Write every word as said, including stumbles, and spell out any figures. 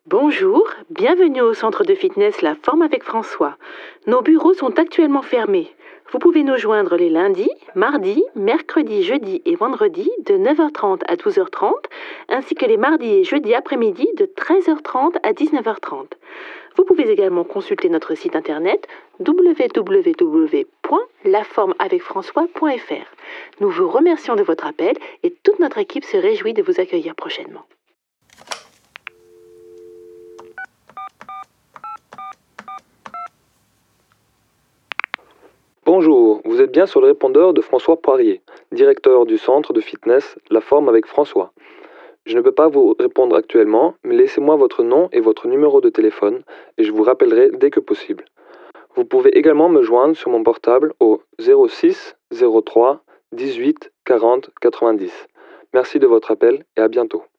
Bonjour, bienvenue au centre de fitness La Forme avec François. Nos bureaux sont actuellement fermés. Vous pouvez nous joindre les lundis, mardis, mercredis, jeudis et vendredis de neuf heures trente à douze heures trente, ainsi que les mardis et jeudis après-midi de treize heures trente à dix-neuf heures trente. Vous pouvez également consulter notre site internet w w w point la forme avec françois point f r. Nous vous remercions de votre appel et toute notre équipe se réjouit de vous accueillir prochainement. Bonjour, vous êtes bien sur le répondeur de François Poirier, directeur du centre de fitness La Forme avec François. Je ne peux pas vous répondre actuellement, mais laissez-moi votre nom et votre numéro de téléphone et je vous rappellerai dès que possible. Vous pouvez également me joindre sur mon portable au zéro six zéro trois dix-huit quarante quatre-vingt-dix. Merci de votre appel et à bientôt.